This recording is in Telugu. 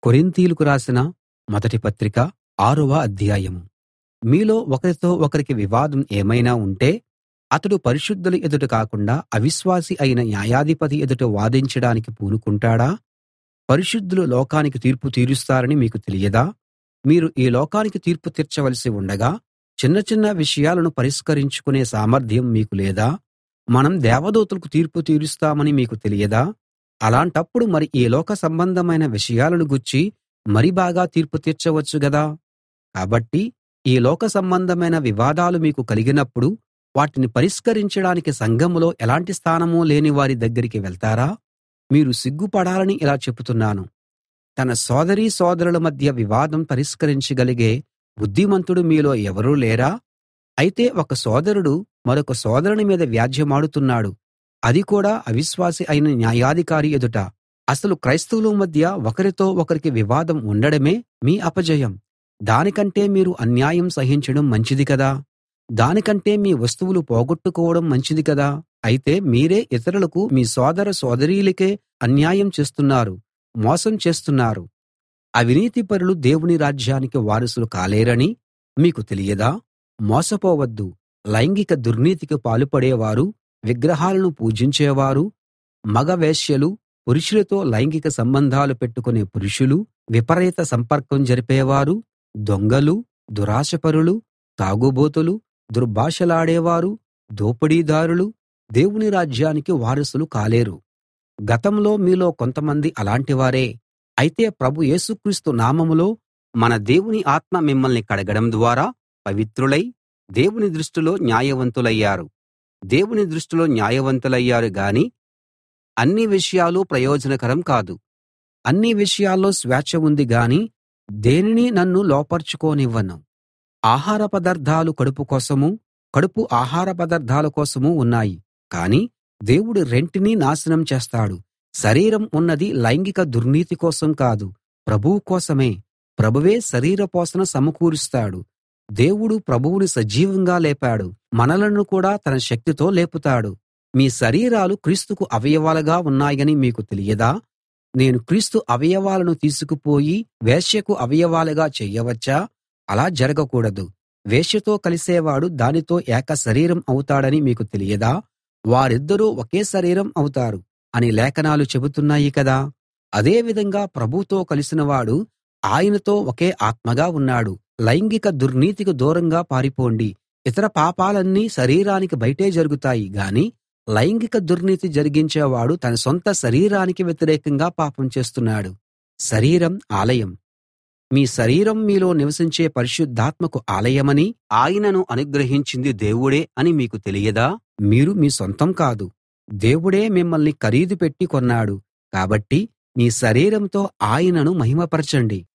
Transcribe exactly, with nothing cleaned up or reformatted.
కొరింథీయులకు రాసిన మొదటి పత్రిక ఆరవ అధ్యాయం. మీలో ఒకరితో ఒకరికి వివాదం ఏమైనా ఉంటే అతడు పరిశుద్ధుల ఎదుట కాకుండా అవిశ్వాసి అయిన న్యాయాధిపతి ఎదుట వాదించడానికి పూనుకుంటాడా? పరిశుద్ధులు లోకానికి తీర్పు తీరుస్తారని మీకు తెలియదా? మీరు ఈ లోకానికి తీర్పు తీర్చవలసి ఉండగా చిన్న చిన్న విషయాలను పరిష్కరించుకునే సామర్థ్యం మీకు లేదా? మనం దేవదూతలకు తీర్పు తీరుస్తామని మీకు తెలియదా? అలాంటప్పుడు మరి ఈ లోక సంబంధమైన విషయాలను గూర్చి మరి బాగా తీర్పు తీర్చవచ్చు గదా? కాబట్టి ఈ లోక సంబంధమైన వివాదాలు మీకు కలిగినప్పుడు వాటిని పరిష్కరించడానికి సంఘంలో ఎలాంటి స్థానం లేని వారి దగ్గరికి వెళ్తారా? మీరు సిగ్గుపడాలని ఇలా చెబుతున్నాను. తన సోదరీ సోదరుల మధ్య వివాదం పరిష్కరించగలిగే బుద్ధిమంతుడు మీలో ఎవరూ లేరా? అయితే ఒక సోదరుడు మరొక సోదరుని మీద వ్యాజ్యెమాడుతున్నాడు, అది కూడా అవిశ్వాసి అయిన న్యాయాధికారి ఎదుట. అసలు క్రైస్తవుల మధ్య ఒకరితో ఒకరికి వివాదం ఉండడమే మీ అపజయం. దానికంటే మీరు అన్యాయం సహించడం మంచిది కదా? దానికంటే మీ వస్తువులు పోగొట్టుకోవడం మంచిది కదా? అయితే మీరే ఇతరులకు మీ సోదర సోదరీలకే అన్యాయం చేస్తున్నారు, మోసం చేస్తున్నారు. అవినీతిపరులు దేవుని రాజ్యానికి వారసులు కాలేరని మీకు తెలియదా? మోసపోవద్దు. లైంగిక దుర్నీతికి పాలుపడేవారు, విగ్రహాలను పూజించేవారు, మగ వేశ్యలు, పురుషులతో లైంగిక సంబంధాలు పెట్టుకునే పురుషులు, విపరీత సంపర్కం జరిపేవారు, దొంగలు, దురాశపరులు, తాగుబోతులు, దుర్భాషలాడేవారు, దోపిడీదారులు దేవుని రాజ్యానికి వారసులు కాలేరు. గతంలో మీలో కొంతమంది అలాంటివారే. అయితే ప్రభు యేసుక్రీస్తు నామంలో మన దేవుని ఆత్మ మిమ్మల్ని కడగడం ద్వారా పవిత్రులై దేవుని దృష్టిలో న్యాయవంతులయ్యారు. దేవుని దృష్టిలో న్యాయవంతులయ్యారు గాని అన్ని విషయాలూ ప్రయోజనకరం కాదు. అన్ని విషయాల్లో స్వేచ్ఛ ఉంది గాని దేనినీ నన్ను లోపర్చుకోనివ్వను. ఆహార పదార్థాలు కడుపు కోసమూ, కడుపు ఆహార పదార్థాల కోసమూ ఉన్నాయి. కానీ దేవుడు రెంటినీ నాశనం చేస్తాడు. శరీరం ఉన్నది లైంగిక దుర్నీతి కోసం కాదు, ప్రభువు కోసమే. ప్రభువే శరీర పోషణ సమకూరుస్తాడు. దేవుడు ప్రభువుని సజీవంగా లేపాడు, మనలను కూడా తన శక్తితో లేపుతాడు. మీ శరీరాలు క్రీస్తుకు అవయవాలుగా ఉన్నాయని మీకు తెలియదా? నేను క్రీస్తు అవయవాలను తీసుకుపోయి వేశ్యకు అవయవాలుగా చెయ్యవచ్చా? అలా జరగకూడదు. వేశ్యతో కలిసేవాడు దానితో ఏక శరీరం అవుతాడని మీకు తెలియదా? వారిద్దరూ ఒకే శరీరం అవుతారు అని లేఖనాలు చెబుతున్నాయి కదా? అదే విధంగా ప్రభువుతో కలిసినవాడు ఆయనతో ఒకే ఆత్మగా ఉన్నాడు. లైంగిక దుర్నీతికి దూరంగా పారిపోండి. ఇతర పాపాలన్నీ శరీరానికి బయటే జరుగుతాయి గాని లైంగిక దుర్నీతి జరిగించేవాడు తన సొంత శరీరానికి వ్యతిరేకంగా పాపం చేస్తున్నాడు. శరీరం ఆలయం. మీ శరీరం మీలో నివసించే పరిశుద్ధాత్మకు ఆలయమని, ఆయనను అనుగ్రహించింది దేవుడే అని మీకు తెలియదా? మీరు మీ సొంతం కాదు, దేవుడే మిమ్మల్ని ఖరీదు పెట్టి కొన్నాడు. కాబట్టి మీ శరీరంతో ఆయనను మహిమపరచండి.